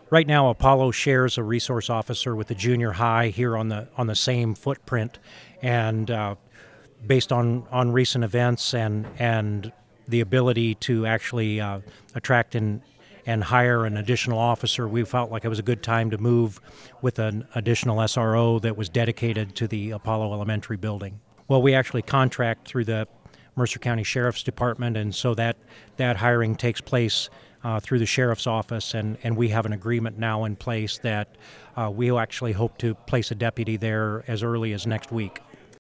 Right now, Apollo shares a resource officer with the junior high here on the same footprint, and based on recent events and the ability to actually attract and hire an additional officer, we felt like it was a good time to move with an additional SRO that was dedicated to the Apollo Elementary building. Well, we actually contract through the Mercer County Sheriff's Department, and so that hiring takes place through the Sheriff's Office, and we have an agreement now in place that we actually hope to place a deputy there as early as next week.